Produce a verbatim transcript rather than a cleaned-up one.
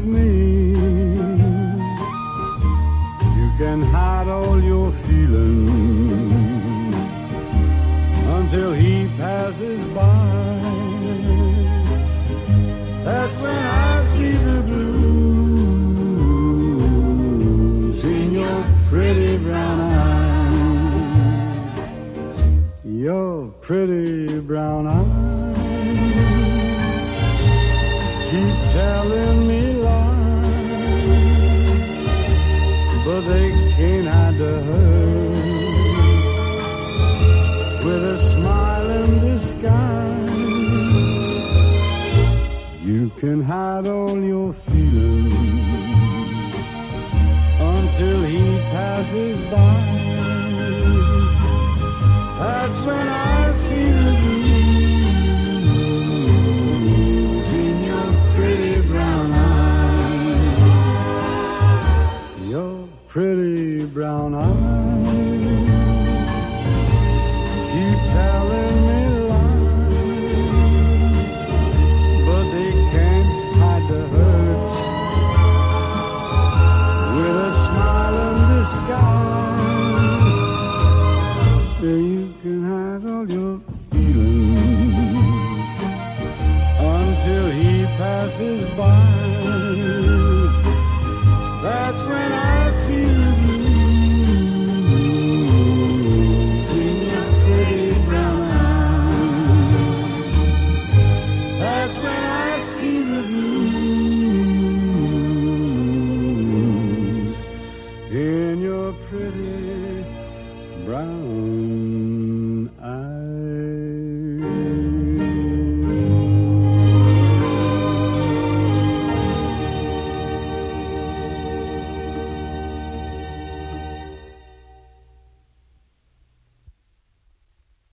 with me. You can hide all your feelings until he passes by. That's when I see the blues in your pretty brown eyes. Your pretty brown eyes keep telling me lies, but they can't hide the hurt with a smile in disguise. You can hide all your feelings until he passes by. That's when I see the blues in your pretty brown eyes. Your pretty brown eyes keep telling me lies, but they can't hide the hurt with a smile in disguise. Yeah, you can hide all your feelings until he passes by. That's when I see the blues in your pretty brown eyes. That's when I see the blues in your pretty brown eyes.